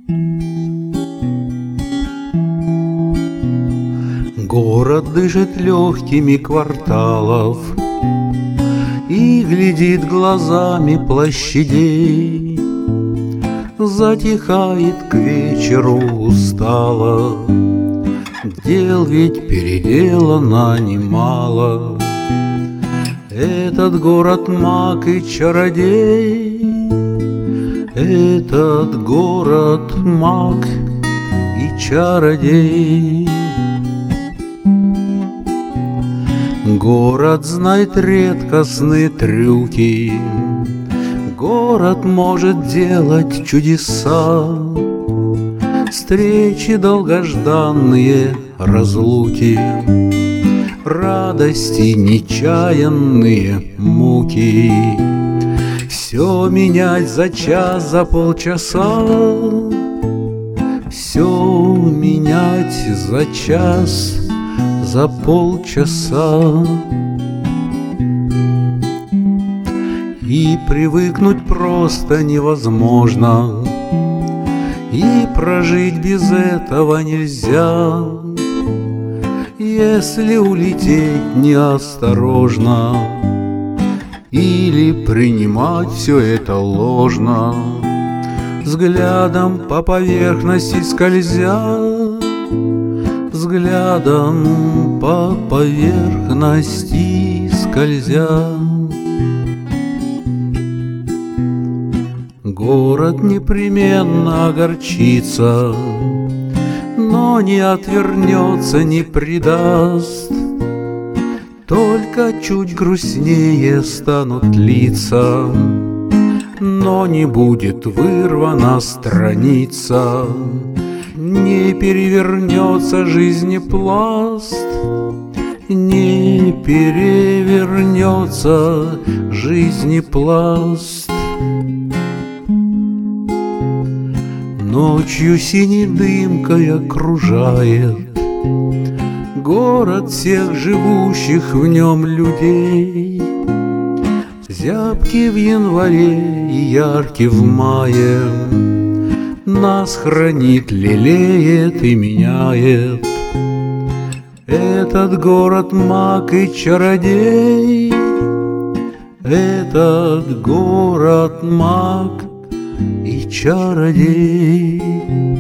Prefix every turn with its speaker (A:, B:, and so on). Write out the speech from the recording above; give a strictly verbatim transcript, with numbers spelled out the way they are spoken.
A: Город дышит легкими кварталов и глядит глазами площадей. Затихает к вечеру устало, дел ведь переделано немало. Этот город маг и чародей, этот город маг и чародей. Город знает редкостные трюки, город может делать чудеса, встречи долгожданные, разлуки, радости нечаянные, муки. Все менять за час, за полчаса, все менять за час, за полчаса. И привыкнуть просто невозможно, и прожить без этого нельзя, если улететь неосторожно или принимать все это ложно, взглядом по поверхности скользя, взглядом по поверхности скользя. Город непременно огорчится, но не отвернется, не предаст. Только чуть грустнее станут лица, но не будет вырвана страница. Не перевернется жизнепласт, не перевернется жизнепласт. Ночью синей дымкой окружает город всех живущих в нем людей. Зябкий в январе и яркий в мае, нас хранит, лелеет и меняет. Этот город маг и чародей, этот город маг и чародей.